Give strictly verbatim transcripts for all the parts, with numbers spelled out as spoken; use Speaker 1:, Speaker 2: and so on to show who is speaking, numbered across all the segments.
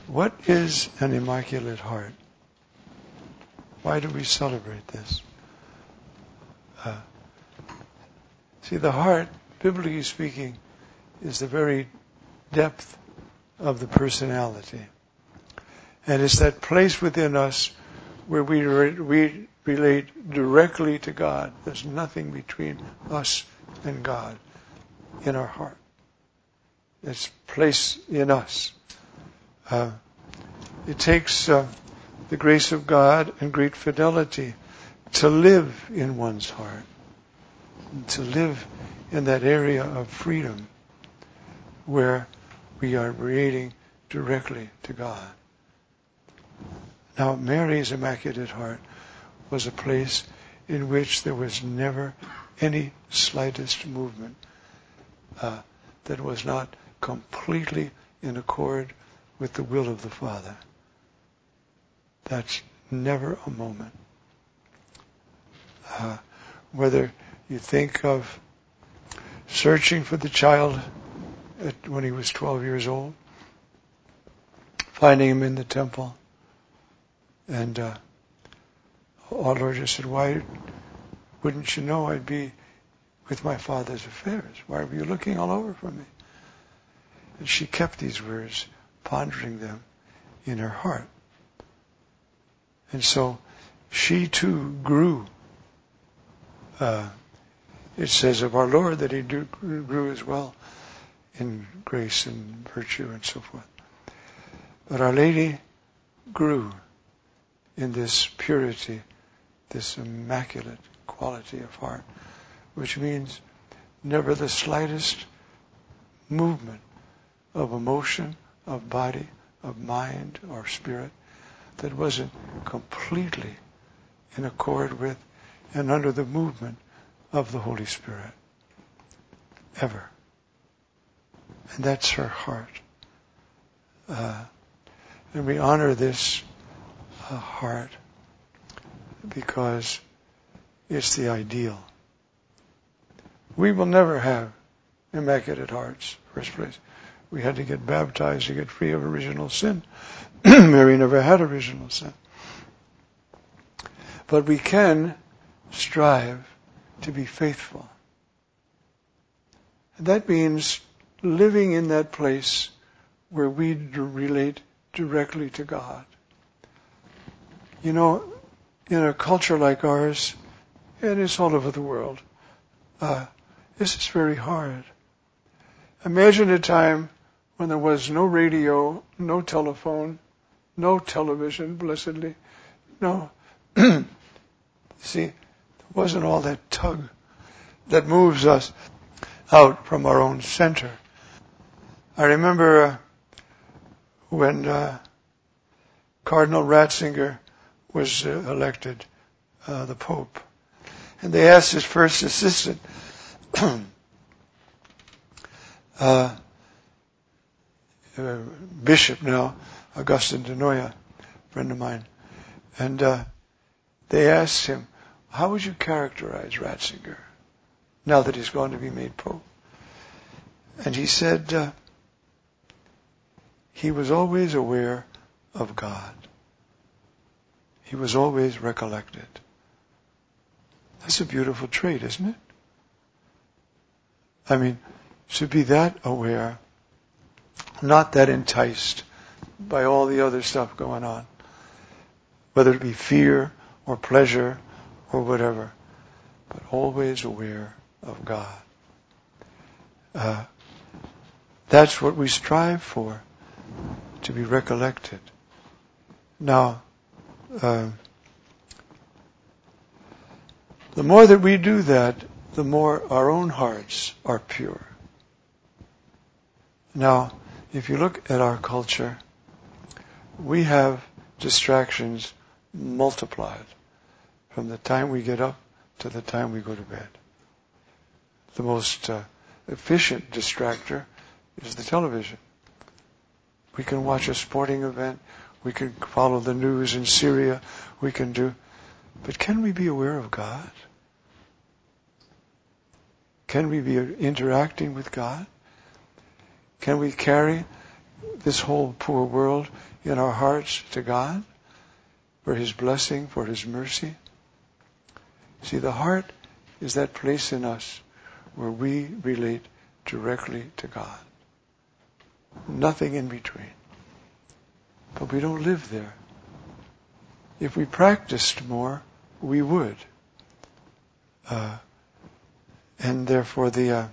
Speaker 1: What is an immaculate heart? Why do we celebrate this? Uh, see, the heart, biblically speaking, is the very depth of the personality. And it's that place within us where we, re- we relate directly to God. There's nothing between us and God in our heart. It's place in us. Uh, it takes uh, the grace of God and great fidelity to live in one's heart, to live in that area of freedom where we are relating directly to God. Now, Mary's Immaculate Heart was a place in which there was never any slightest movement uh, that was not completely in accord with the will of the Father. That's never a moment. Uh, whether you think of searching for the child at, when he was twelve years old, finding him in the temple, and uh, our Lord just said, why wouldn't you know I'd be with my Father's affairs? Why were you looking all over for me? And she kept these words, pondering them in her heart. And so she too grew. Uh, it says of our Lord that he do, grew as well in grace and virtue and so forth. But Our Lady grew in this purity, this immaculate quality of heart, which means never the slightest movement of emotion, of body, of mind or spirit that wasn't completely in accord with and under the movement of the Holy Spirit. Ever. And that's her heart. Uh, and we honor this uh, heart because it's the ideal. We will never have immaculate hearts, first place. We had to get baptized to get free of original sin. Mary never had original sin. But we can strive to be faithful. And that means living in that place where we d- relate directly to God. You know, in a culture like ours, and it's all over the world, uh, this is very hard. Imagine a time when there was no radio, no telephone, no television, blessedly, no. See, there wasn't all that tug that moves us out from our own center. I remember uh, when uh, Cardinal Ratzinger was uh, elected uh, the Pope, and they asked his first assistant, uh, uh, Bishop now, Augustin de Noia, friend of mine, and uh, they asked him, how would you characterize Ratzinger now that he's going to be made Pope? And he said, uh, he was always aware of God. He was always recollected. That's a beautiful trait, isn't it? I mean, to be that aware, not that enticed by all the other stuff going on, whether it be fear or pleasure or whatever, but always aware of God. Uh, that's what we strive for, to be recollected. Now, uh, the more that we do that, the more our own hearts are pure. Now, if you look at our culture, we have distractions multiplied from the time we get up to the time we go to bed. The most uh, efficient distractor is the television. We can watch a sporting event. We can follow the news in Syria. We can do... But can we be aware of God? Can we be interacting with God? Can we carry this whole poor world in our hearts to God for His blessing, for His mercy. See, the heart is that place in us where we relate directly to God. Nothing in between. But we don't live there. If we practiced more, we would. Uh, and therefore the, uh,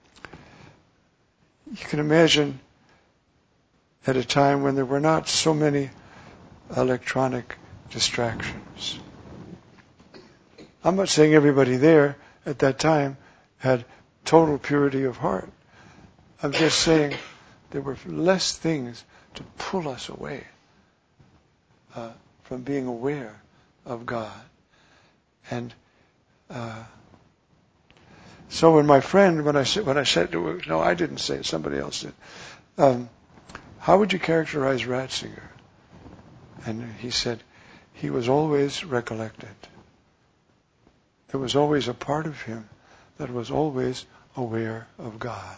Speaker 1: you can imagine at a time when there were not so many electronic distractions. I'm not saying everybody there at that time had total purity of heart. I'm just saying there were less things to pull us away uh, from being aware of God. And uh, so when my friend, when I said, when I said to her, no, I didn't say it, somebody else did, um, how would you characterize Ratzinger? And he said, he was always recollected. There was always a part of him that was always aware of God.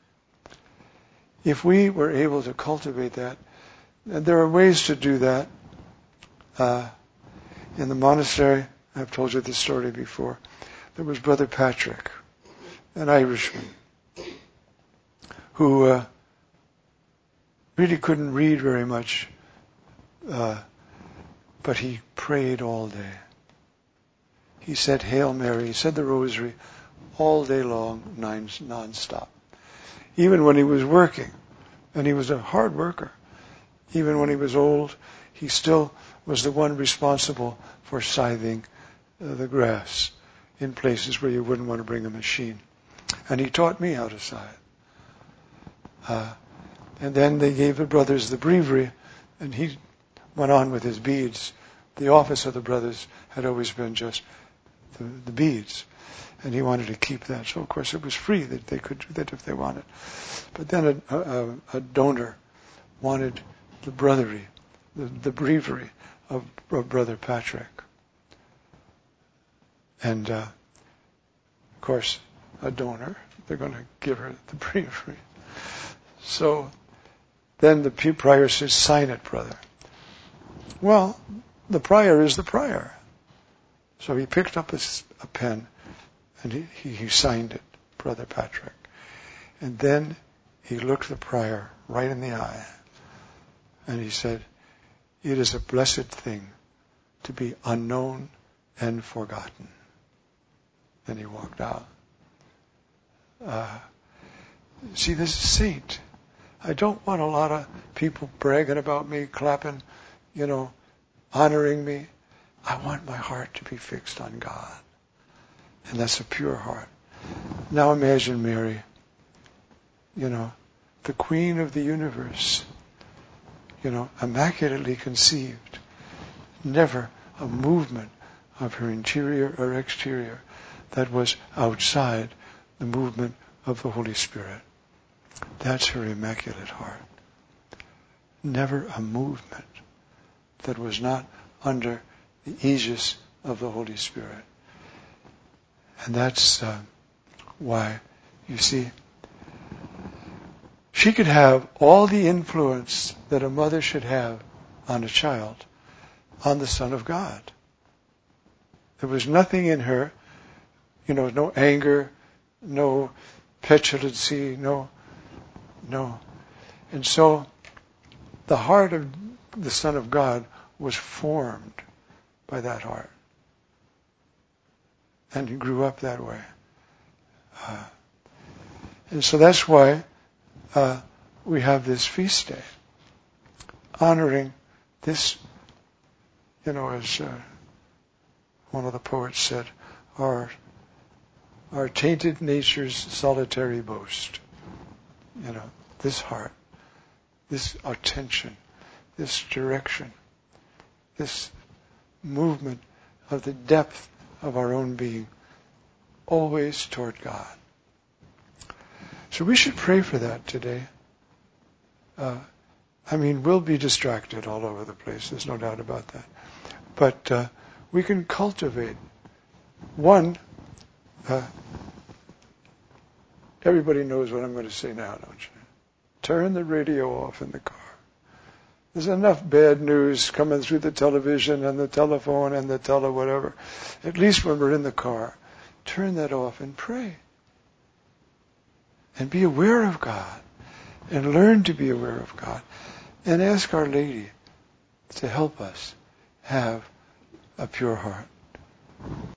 Speaker 1: If we were able to cultivate that, and there are ways to do that. Uh, in the monastery, I've told you this story before, there was Brother Patrick, an Irishman, who uh, really couldn't read very much, uh, but he prayed all day. He said Hail Mary, he said the Rosary all day long, non-stop. Even when he was working, and he was a hard worker, even when he was old, he still was the one responsible for scything uh, the grass in places where you wouldn't want to bring a machine. And he taught me how to scythe. Uh, and then they gave the brothers the breviary, and he went on with his beads. The office of the brothers had always been just the, the beads, and he wanted to keep that. So, of course, it was free that they could do that if they wanted. But then a, a, a donor wanted the breviary, the, the breviary of, of Brother Patrick. And, uh, of course, a donor, they're going to give her the breviary. So then the prior says, sign it, brother. Well, the prior is the prior. So he picked up a, a pen and he, he, he signed it, Brother Patrick. And then he looked the prior right in the eye and he said, it is a blessed thing to be unknown and forgotten. Then he walked out. Uh, see, this is saint. I don't want a lot of people bragging about me, clapping, you know, honoring me. I want my heart to be fixed on God. And that's a pure heart. Now imagine Mary, you know, the queen of the universe, you know, immaculately conceived. Never a movement of her interior or exterior that was outside the movement of the Holy Spirit. That's her immaculate heart. Never a movement that was not under the aegis of the Holy Spirit. And that's uh, why, you see, she could have all the influence that a mother should have on a child, on the Son of God. There was nothing in her, you know, no anger, no petulancy, no, no. And so the heart of the Son of God was formed by that heart. And he grew up that way. Uh, and so that's why uh, we have this feast day, honoring this, you know, as uh, one of the poets said, our our tainted nature's solitary boast. You know, this heart, this attention, this direction, this movement of the depth of our own being, always toward God. So we should pray for that today. Uh, I mean, we'll be distracted all over the place, there's no doubt about that. But uh, we can cultivate. One, uh, everybody knows what I'm going to say now, don't you? turn the radio off in the car. There's enough bad news coming through the television and the telephone and the tele whatever. At least when we're in the car, turn that off and pray. And be aware of God. And learn to be aware of God. And ask Our Lady to help us have a pure heart.